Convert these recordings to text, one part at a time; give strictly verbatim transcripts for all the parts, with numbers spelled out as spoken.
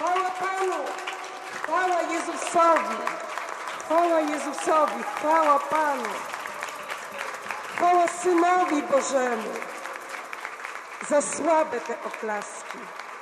Chwała Panu! Chwała Jezusowi! Chwała Jezusowi! Chwała Panu! Chwała Synowi Bożemu! Za słabe te oklaski.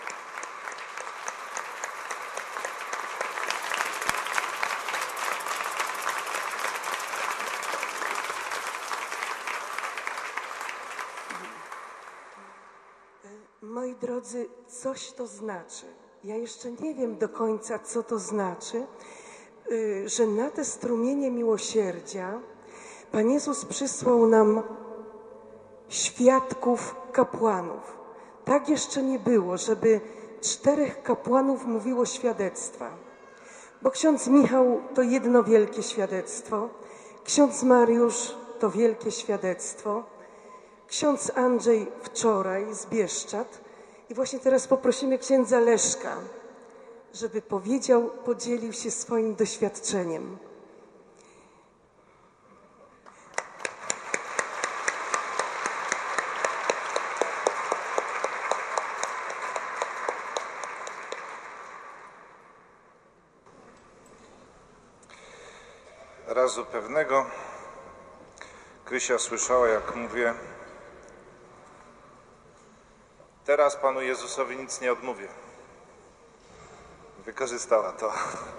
Moi drodzy, coś to znaczy. Ja jeszcze nie wiem do końca, co to znaczy, że na te strumienie miłosierdzia Pan Jezus przysłał nam świadków kapłanów. Tak jeszcze nie było, żeby czterech kapłanów mówiło świadectwa. Bo ksiądz Michał to jedno wielkie świadectwo, ksiądz Mariusz to wielkie świadectwo, ksiądz Andrzej wczoraj z Bieszczad i właśnie teraz poprosimy księdza Leszka, żeby powiedział, podzielił się swoim doświadczeniem. Razu pewnego Krysia słyszała, jak mówię: teraz Panu Jezusowi nic nie odmówię. Wykorzystała to,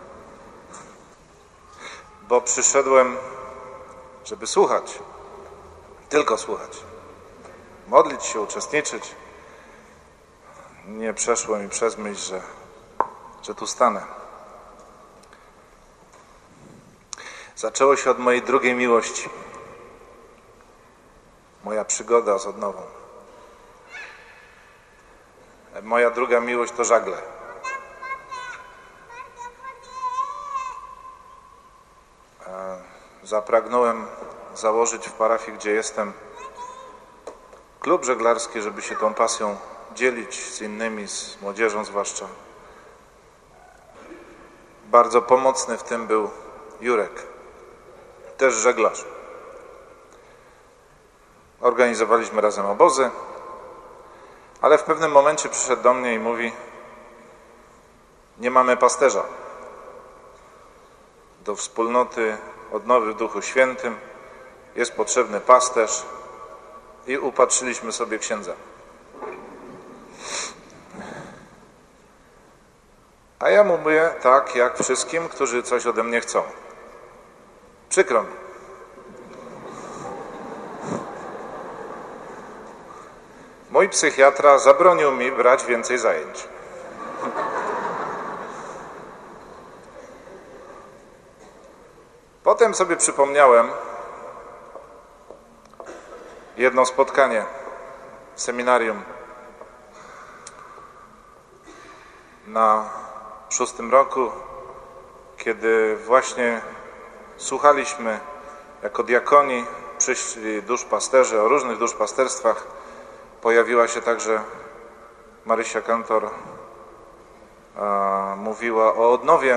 bo przyszedłem, żeby słuchać, tylko słuchać, modlić się, uczestniczyć. Nie przeszło mi przez myśl, że, że tu stanę. Zaczęło się od mojej drugiej miłości. Moja przygoda z odnową. Moja druga miłość to żagle. Zapragnąłem założyć w parafii, gdzie jestem, klub żeglarski, żeby się tą pasją dzielić z innymi, z młodzieżą zwłaszcza. Bardzo pomocny w tym był Jurek, też żeglarz. Organizowaliśmy razem obozy, ale w pewnym momencie przyszedł do mnie i mówi: nie mamy pasterza do wspólnoty odnowy w Duchu Świętym, jest potrzebny pasterz. I upatrzyliśmy sobie księdza. A ja mu mówię tak, jak wszystkim, którzy coś ode mnie chcą. Przykro mi. Mój psychiatra zabronił mi brać więcej zajęć. Potem sobie przypomniałem jedno spotkanie w seminarium na szóstym roku, kiedy właśnie słuchaliśmy jako diakoni, przyszli duszpasterze o różnych duszpasterstwach. Pojawiła się także Marysia Kantor, a, mówiła o odnowie.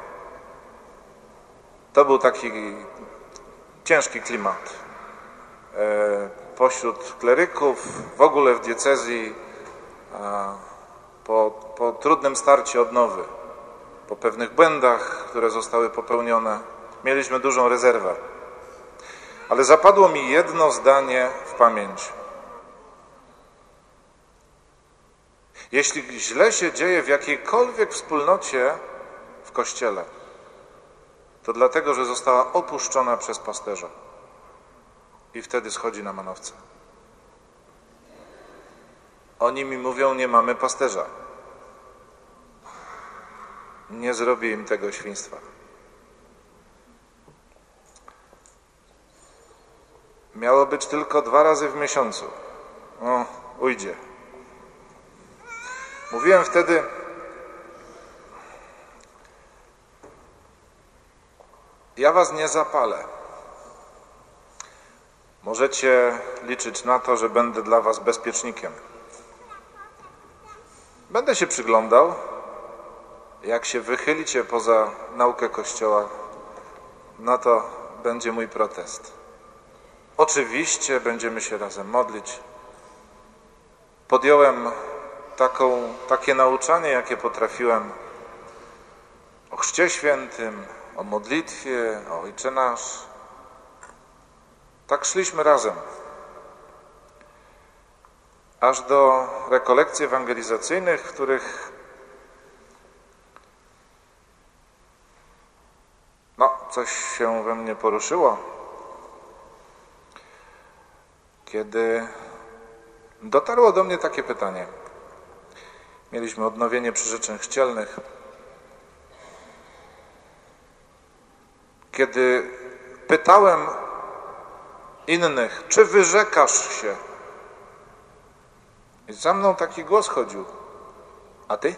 To był taki ciężki klimat e, pośród kleryków, w ogóle w diecezji, a, po, po trudnym starcie odnowy, po pewnych błędach, które zostały popełnione. Mieliśmy dużą rezerwę. Ale zapadło mi jedno zdanie w pamięć. Jeśli źle się dzieje w jakiejkolwiek wspólnocie w Kościele, to dlatego, że została opuszczona przez pasterza. I wtedy schodzi na manowce. Oni mi mówią: nie mamy pasterza. Nie zrobię im tego świństwa. Miało być tylko dwa razy w miesiącu. O, ujdzie. Mówiłem wtedy: ja was nie zapalę. Możecie liczyć na to, że będę dla was bezpiecznikiem. Będę się przyglądał, jak się wychylicie poza naukę Kościoła, no to będzie mój protest. Oczywiście będziemy się razem modlić. Podjąłem taką, takie nauczanie, jakie potrafiłem o Chrzcie Świętym, o modlitwie, o Ojcze Nasz. Tak szliśmy razem. Aż do rekolekcji ewangelizacyjnych, w których no, coś się we mnie poruszyło, kiedy dotarło do mnie takie pytanie. Mieliśmy odnowienie przyrzeczeń chrzcielnych. Kiedy pytałem innych, czy wyrzekasz się? I za mną taki głos chodził. A ty?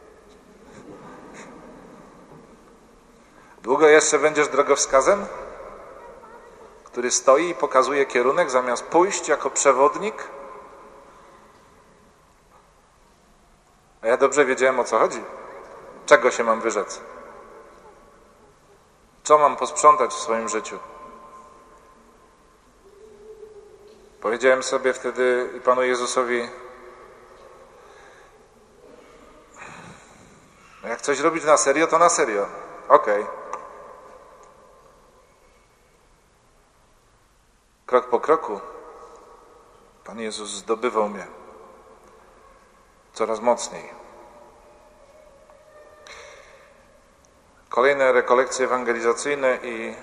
Długo jeszcze będziesz drogowskazem, który stoi i pokazuje kierunek, zamiast pójść jako przewodnik? A ja dobrze wiedziałem, o co chodzi. Czego się mam wyrzec? Co mam posprzątać w swoim życiu? Powiedziałem sobie wtedy i Panu Jezusowi, jak coś robić na serio, to na serio. Okej. Okay. Krok po kroku Pan Jezus zdobywał mnie coraz mocniej. Kolejne rekolekcje ewangelizacyjne i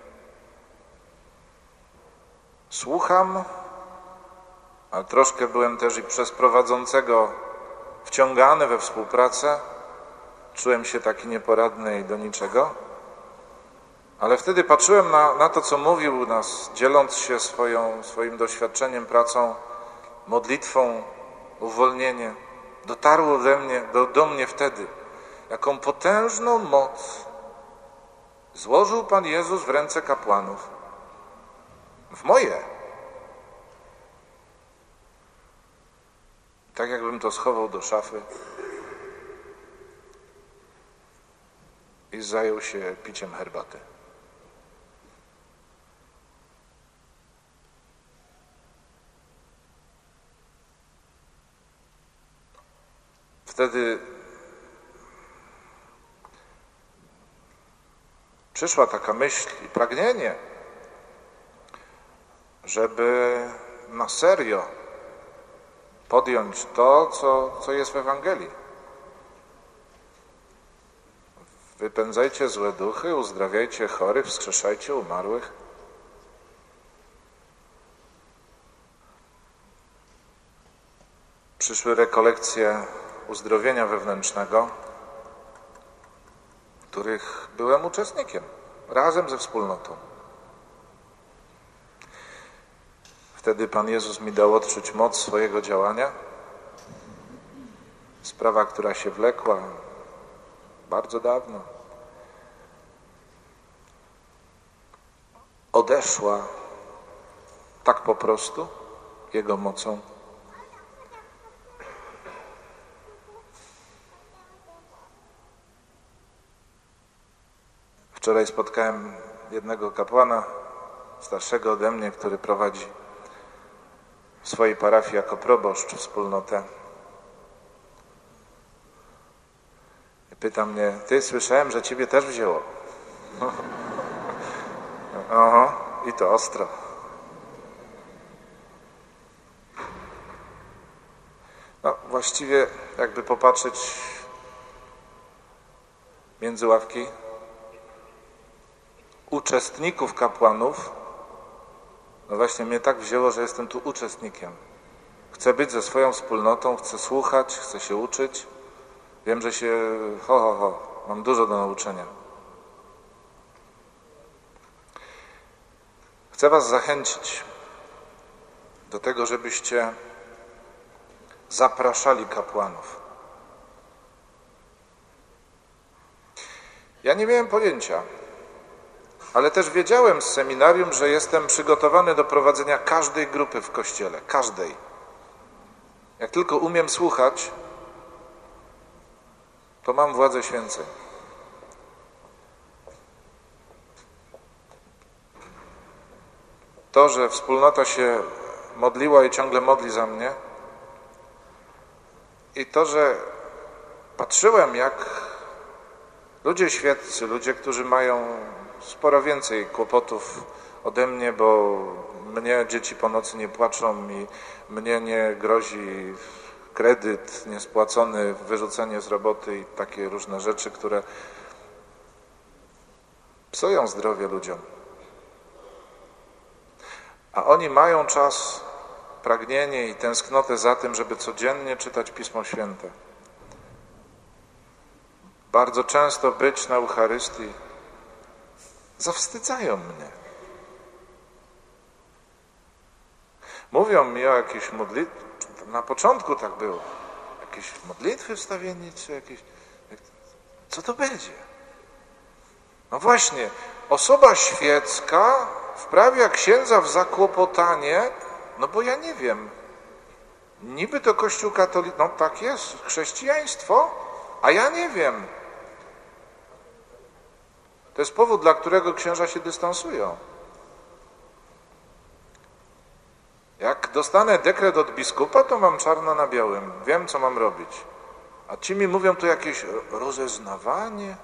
słucham, ale troszkę byłem też i przez prowadzącego wciągany we współpracę. Czułem się taki nieporadny i do niczego. Ale wtedy patrzyłem na, na to, co mówił nas, dzieląc się swoją, swoim doświadczeniem, pracą, modlitwą, uwolnieniem. Dotarło do mnie, do, do mnie wtedy, jaką potężną moc złożył Pan Jezus w ręce kapłanów. W moje. Tak jakbym to schował do szafy i zajął się piciem herbaty. Wtedy przyszła taka myśl i pragnienie, żeby na serio podjąć to, co, co jest w Ewangelii. Wypędzajcie złe duchy, uzdrawiajcie chorych, wskrzeszajcie umarłych. Przyszły rekolekcje uzdrowienia wewnętrznego, których byłem uczestnikiem, razem ze wspólnotą. Wtedy Pan Jezus mi dał odczuć moc swojego działania. Sprawa, która się wlekła bardzo dawno, odeszła tak po prostu Jego mocą. Wczoraj spotkałem jednego kapłana, starszego ode mnie, który prowadzi w swojej parafii jako proboszcz wspólnotę. I pyta mnie, ty, słyszałem, że ciebie też wzięło. Oho, i to ostro. No, właściwie jakby popatrzeć między ławki, uczestników kapłanów, no właśnie mnie tak wzięło, że jestem tu uczestnikiem. Chcę być ze swoją wspólnotą, chcę słuchać, chcę się uczyć. Wiem, że się ho, ho, ho, mam dużo do nauczenia. Chcę was zachęcić do tego, żebyście zapraszali kapłanów. Ja nie miałem pojęcia, ale też wiedziałem z seminarium, że jestem przygotowany do prowadzenia każdej grupy w Kościele. Każdej. Jak tylko umiem słuchać, to mam władzę święceń. To, że wspólnota się modliła i ciągle modli za mnie, i to, że patrzyłem, jak Ludzie świeccy, ludzie, którzy mają sporo więcej kłopotów ode mnie, bo mnie dzieci po nocy nie płaczą i mnie nie grozi kredyt niespłacony, wyrzucenie z roboty i takie różne rzeczy, które psują zdrowie ludziom. A oni mają czas, pragnienie i tęsknotę za tym, żeby codziennie czytać Pismo Święte. Bardzo często być na Eucharystii zawstydzają mnie. Mówią mi o jakiejś modlitwie, na początku tak było, jakieś modlitwy wstawiennicze, jakieś... Co to będzie? No właśnie, osoba świecka wprawia księdza w zakłopotanie, no bo ja nie wiem. Niby to Kościół katolicki, no tak jest, chrześcijaństwo, a ja nie wiem. To jest powód, dla którego księża się dystansują. Jak dostanę dekret od biskupa, to mam czarno na białym. Wiem, co mam robić. A ci mi mówią tu jakieś rozeznawanie.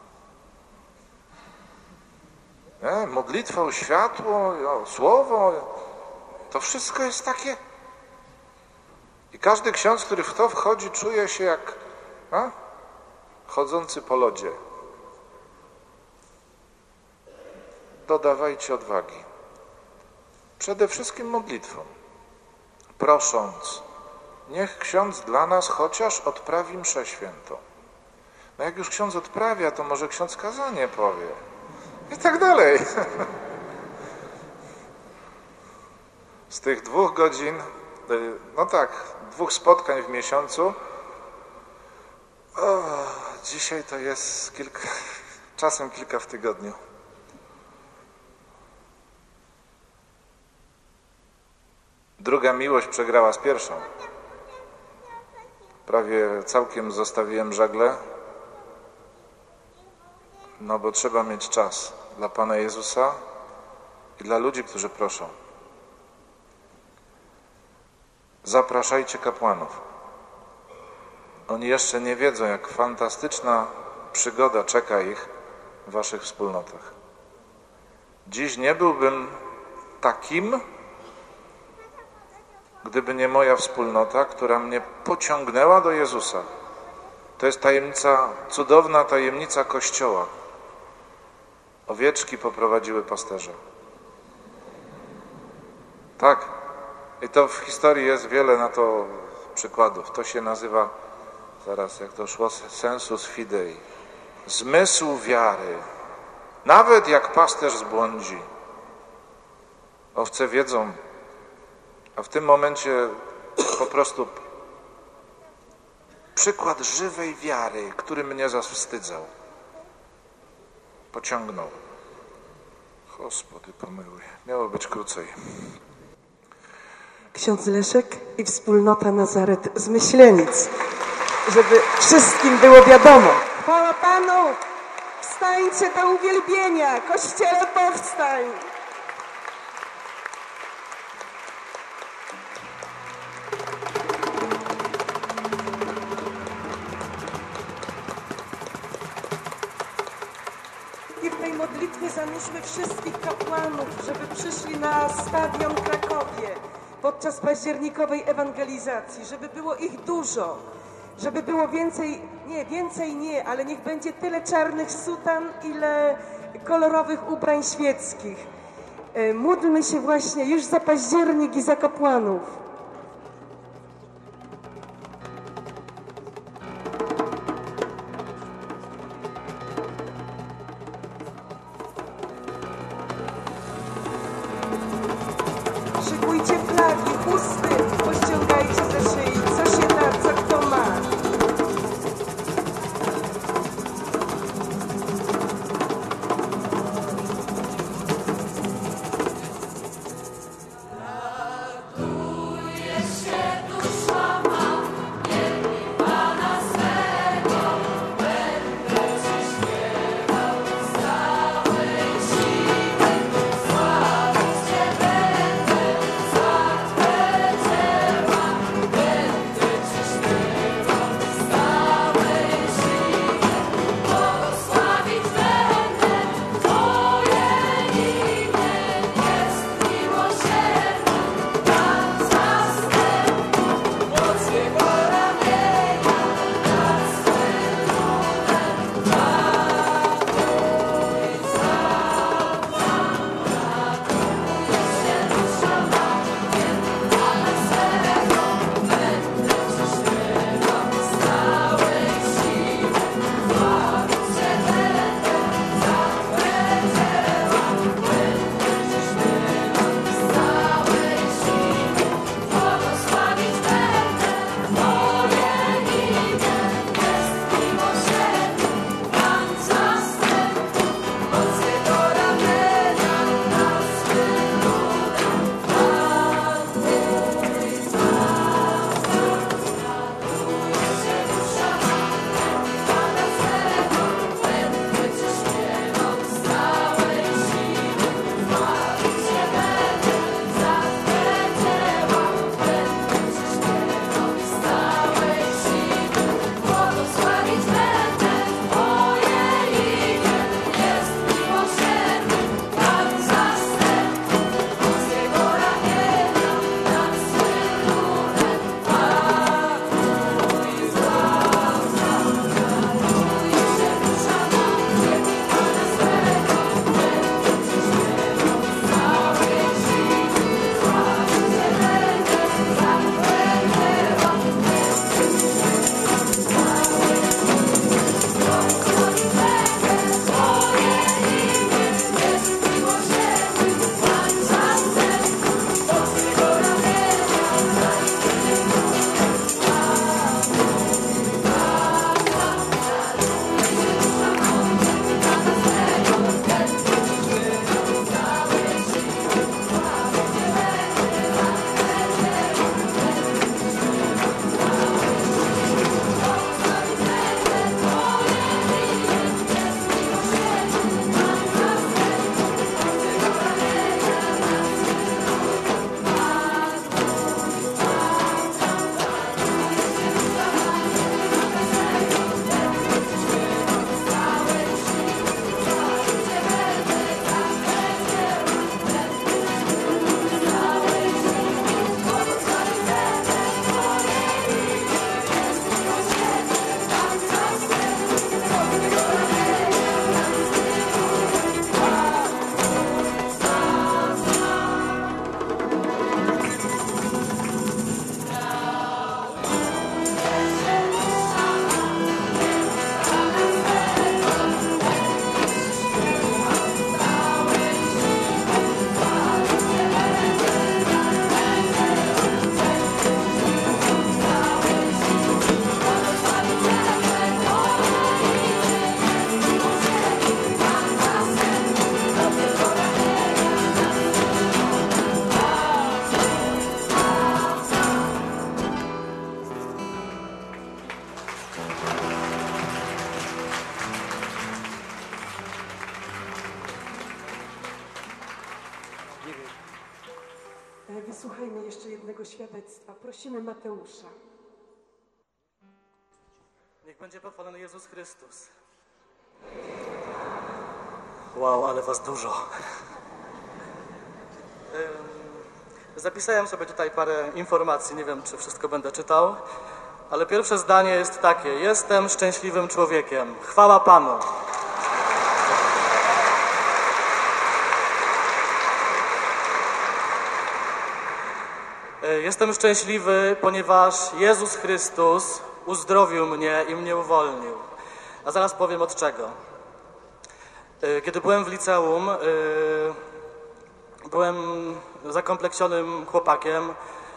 Nie? Modlitwa o światło, o słowo. To wszystko jest takie. I każdy ksiądz, który w to wchodzi, czuje się jak a? chodzący po lodzie. Dodawajcie odwagi. Przede wszystkim modlitwą. Prosząc, niech ksiądz dla nas chociaż odprawi mszę świętą. No jak już ksiądz odprawia, to może ksiądz kazanie powie. I tak dalej. Z tych dwóch godzin, no tak, dwóch spotkań w miesiącu, o, dzisiaj to jest kilka, czasem kilka w tygodniu. Druga miłość przegrała z pierwszą. Prawie całkiem zostawiłem żagle, no bo trzeba mieć czas dla Pana Jezusa i dla ludzi, którzy proszą. Zapraszajcie kapłanów. Oni jeszcze nie wiedzą, jak fantastyczna przygoda czeka ich w waszych wspólnotach. Dziś nie byłbym takim, gdyby nie moja wspólnota, która mnie pociągnęła do Jezusa. To jest tajemnica, cudowna tajemnica Kościoła. Owieczki poprowadziły pasterza. Tak. I to w historii jest wiele na to przykładów. To się nazywa, zaraz jak to szło, sensus fidei. Zmysł wiary. Nawet jak pasterz zbłądzi. Owce wiedzą, a w tym momencie po prostu przykład żywej wiary, który mnie zawstydzał. Pociągnął. Gospody pomyły. Miało być krócej. Ksiądz Leszek i wspólnota Nazaret z Myślenic, żeby wszystkim było wiadomo. Chwała Panu! Wstańcie do uwielbienia! Kościele, powstań! I w tej modlitwie zanurzmy wszystkich kapłanów, żeby przyszli na stadion Krakowie podczas październikowej ewangelizacji, żeby było ich dużo, żeby było więcej, nie, więcej nie, ale niech będzie tyle czarnych sutan, ile kolorowych ubrań świeckich. Módlmy się właśnie już za październik i za kapłanów. Szykujcie flagi, chusty, pościągajcie ze szyi, co się da, co kto ma. tego świadectwa. Prosimy Mateusza. Niech będzie pochwalony Jezus Chrystus. Wow, ale was dużo. Zapisałem sobie tutaj parę informacji, nie wiem, czy wszystko będę czytał, ale pierwsze zdanie jest takie: jestem szczęśliwym człowiekiem. Chwała Panu. Jestem szczęśliwy, ponieważ Jezus Chrystus uzdrowił mnie i mnie uwolnił. A zaraz powiem od czego. Kiedy byłem w liceum, byłem zakompleksionym chłopakiem,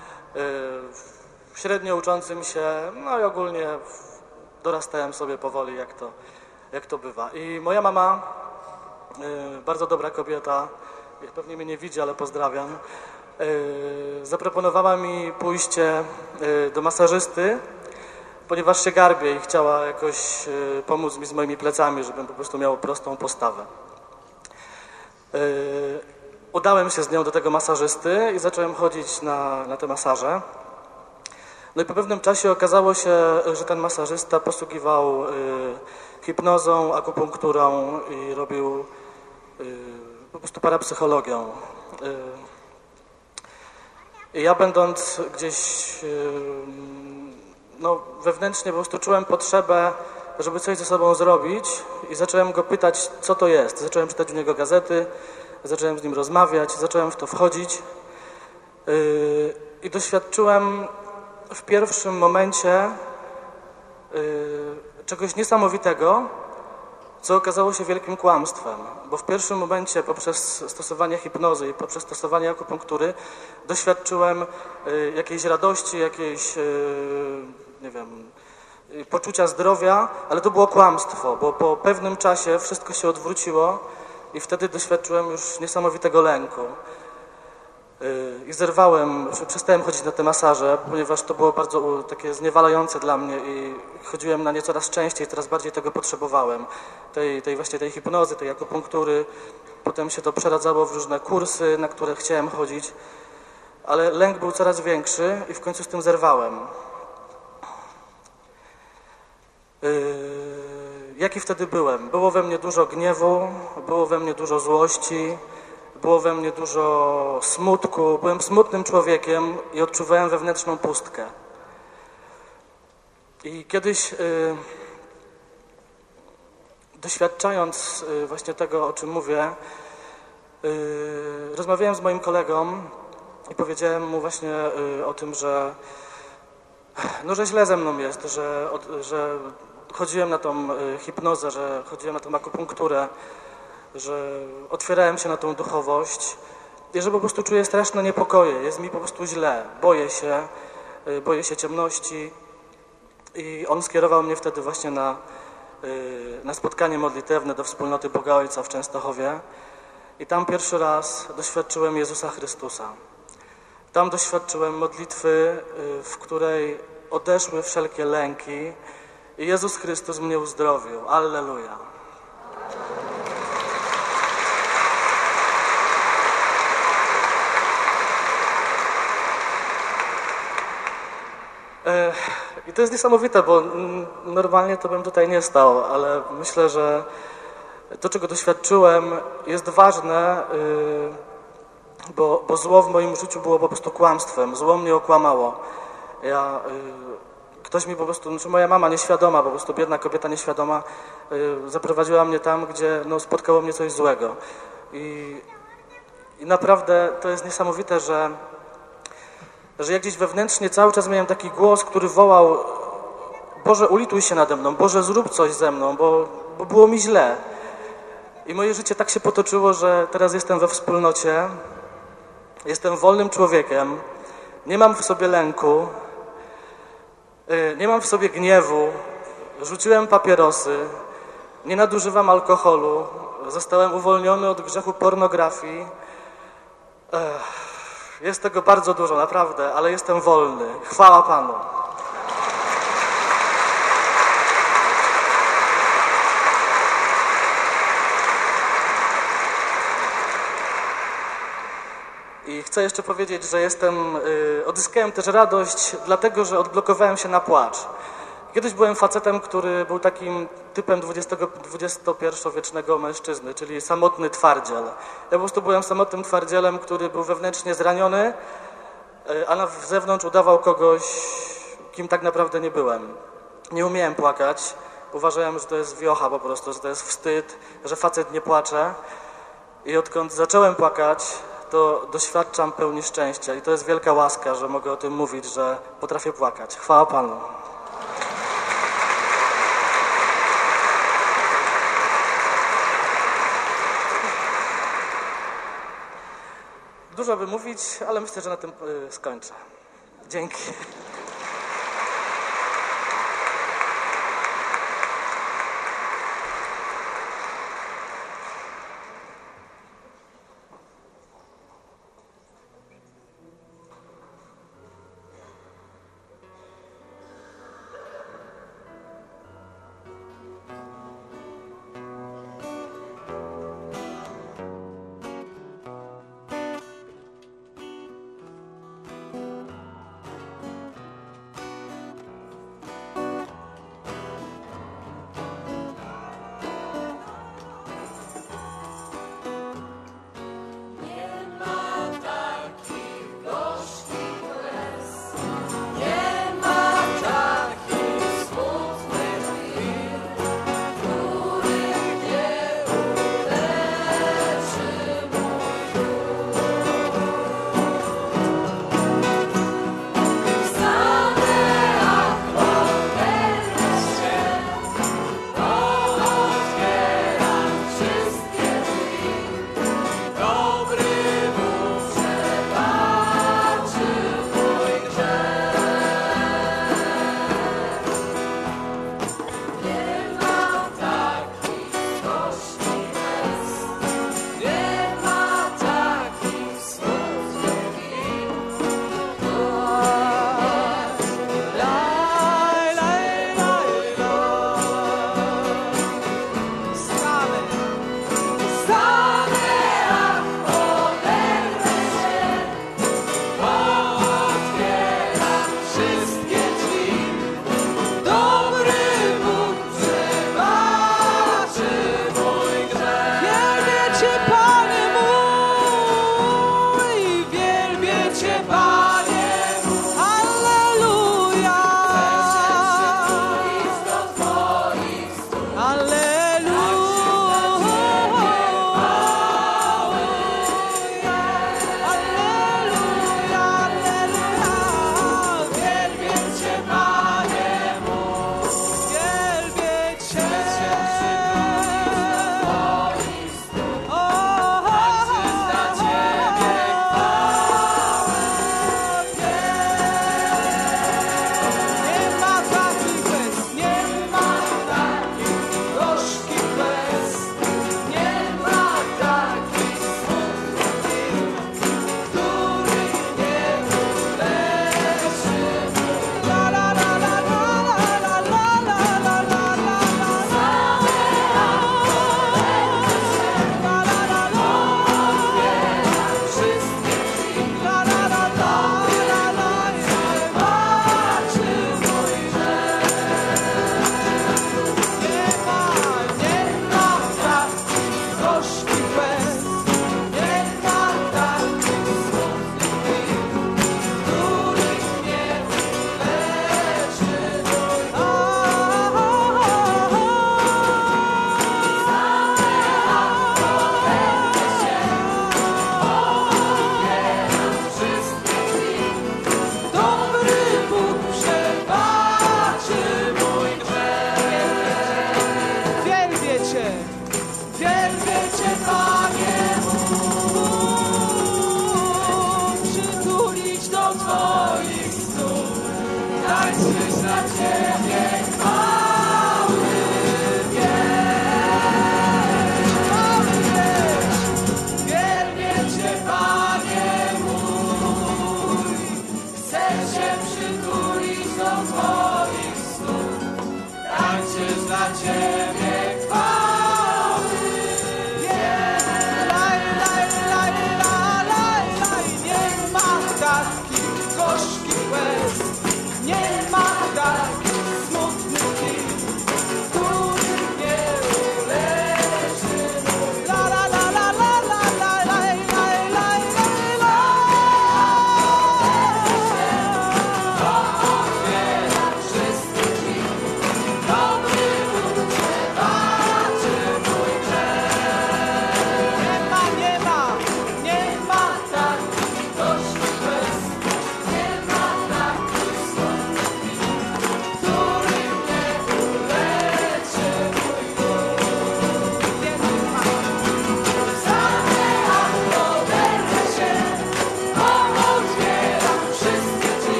średnio uczącym się, no i ogólnie dorastałem sobie powoli, jak to, jak to bywa. I moja mama, bardzo dobra kobieta, pewnie mnie nie widzi, ale pozdrawiam, zaproponowała mi pójście do masażysty, ponieważ się garbię i chciała jakoś pomóc mi z moimi plecami, żebym po prostu miał prostą postawę. Udałem się z nią do tego masażysty i zacząłem chodzić na, na te masaże. No i po pewnym czasie okazało się, że ten masażysta posługiwał hipnozą, akupunkturą i robił po prostu parapsychologią. I ja, będąc gdzieś no, wewnętrznie, po prostu czułem potrzebę, żeby coś ze sobą zrobić i zacząłem go pytać, co to jest. Zacząłem czytać u niego gazety, zacząłem z nim rozmawiać, zacząłem w to wchodzić i doświadczyłem w pierwszym momencie czegoś niesamowitego, co okazało się wielkim kłamstwem, bo w pierwszym momencie poprzez stosowanie hipnozy i poprzez stosowanie akupunktury doświadczyłem jakiejś radości, jakiejś, nie wiem, poczucia zdrowia, ale to było kłamstwo, bo po pewnym czasie wszystko się odwróciło i wtedy doświadczyłem już niesamowitego lęku. I zerwałem, przestałem chodzić na te masaże, ponieważ to było bardzo takie zniewalające dla mnie i chodziłem na nie coraz częściej, coraz bardziej tego potrzebowałem. Tej, tej właśnie tej hipnozy, tej akupunktury. Potem się to przeradzało w różne kursy, na które chciałem chodzić, ale lęk był coraz większy i w końcu z tym zerwałem. Yy, jaki wtedy byłem? Było we mnie dużo gniewu, było we mnie dużo złości, było we mnie dużo smutku, byłem smutnym człowiekiem i odczuwałem wewnętrzną pustkę. I kiedyś yy, doświadczając yy, właśnie tego, o czym mówię, yy, rozmawiałem z moim kolegą i powiedziałem mu właśnie yy, o tym, że no, że źle ze mną jest, że, od, że chodziłem na tą yy, hipnozę, że chodziłem na tą akupunkturę, że otwierałem się na tą duchowość i że po prostu czuję straszne niepokoje, jest mi po prostu źle, boję się, boję się ciemności i on skierował mnie wtedy właśnie na, na spotkanie modlitewne do wspólnoty Boga Ojca w Częstochowie i tam pierwszy raz doświadczyłem Jezusa Chrystusa. Tam doświadczyłem modlitwy, w której odeszły wszelkie lęki i Jezus Chrystus mnie uzdrowił. Alleluja. I to jest niesamowite, bo normalnie to bym tutaj nie stał, ale myślę, że to, czego doświadczyłem, jest ważne, bo, bo zło w moim życiu było po prostu kłamstwem. Zło mnie okłamało. Ja, ktoś mi po prostu, znaczy moja mama nieświadoma, po prostu biedna kobieta nieświadoma, zaprowadziła mnie tam, gdzie no, spotkało mnie coś złego. I, i naprawdę to jest niesamowite, że że ja gdzieś wewnętrznie cały czas miałem taki głos, który wołał: Boże, ulituj się nade mną, Boże, zrób coś ze mną, bo, bo było mi źle. I moje życie tak się potoczyło, że teraz jestem we wspólnocie, jestem wolnym człowiekiem, nie mam w sobie lęku, nie mam w sobie gniewu, rzuciłem papierosy, nie nadużywam alkoholu, zostałem uwolniony od grzechu pornografii. Ech. Jest tego bardzo dużo, naprawdę, ale jestem wolny. Chwała Panu. I chcę chcę jeszcze powiedzieć, że jestem, y, odzyskałem też radość, dlatego że odblokowałem się na płacz. Kiedyś byłem facetem, który był takim typem dwudziestopierwowiecznego mężczyzny, czyli samotny twardziel. Ja po prostu byłem samotnym twardzielem, który był wewnętrznie zraniony, a na zewnątrz udawał kogoś, kim tak naprawdę nie byłem. Nie umiałem płakać. Uważałem, że to jest wiocha po prostu, że to jest wstyd, że facet nie płacze. I odkąd zacząłem płakać, to doświadczam pełni szczęścia. I to jest wielka łaska, że mogę o tym mówić, że potrafię płakać. Chwała Panu. Dużo by mówić, ale myślę, że na tym skończę. Dzięki.